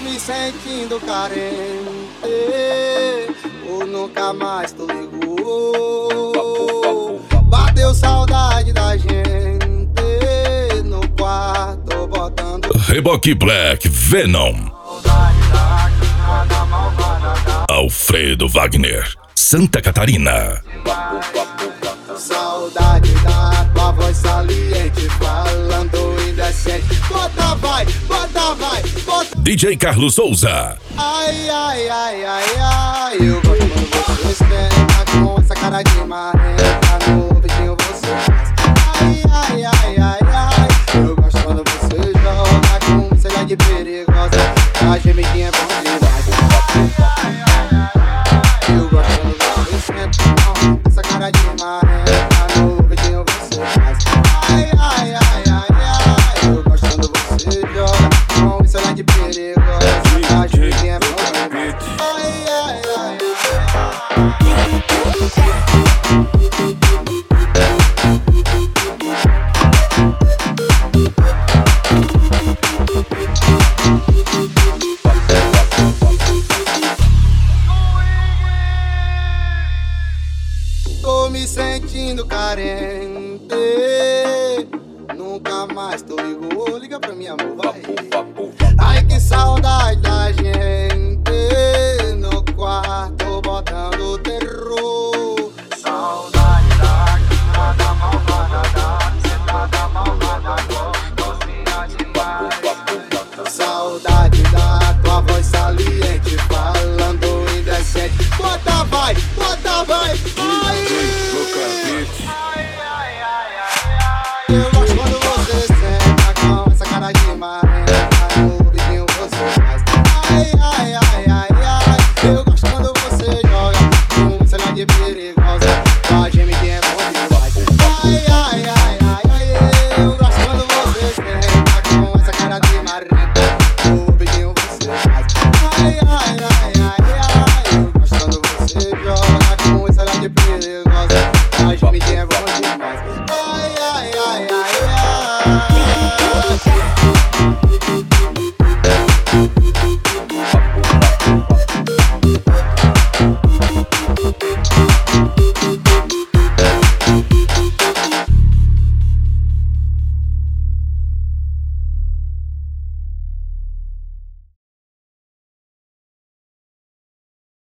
me sentindo carente, ou nunca mais tu ligou. Bateu saudade da gente no quarto botando Reboque Black Venom. Alfredo Wagner, Santa Catarina. Saudade da tua voz saliente, falando indecente. Bota vai, bota vai, bota. DJ Carlos Souza. Ai, ai, ai, ai, ai. Eu gosto quando você esquenta com essa cara de marrenta. No vidinho você faz. Ai, ai, ai, ai, ai. Eu gosto quando você joga com cena de perigosa. A gemidinha é bom demais. Eu gosto quando você esquenta com essa cara de marrenta. No vidinho você faz. Ai, ai, ai, ai, ai. Eu gosto quando você joga com cena de perigosa. A gemidinha é bom demais. Ai, ai, ai, tô me sentindo carente, nunca mais tu ligou. Liga pra mim, amor, vai. Ai, que saudade da gente no quarto botando terror. Saudade da quintada malvada, da sentada malvada, gostosinha demais. Saudade da tua voz saliente, falando indecente. Bota vai, bota vai.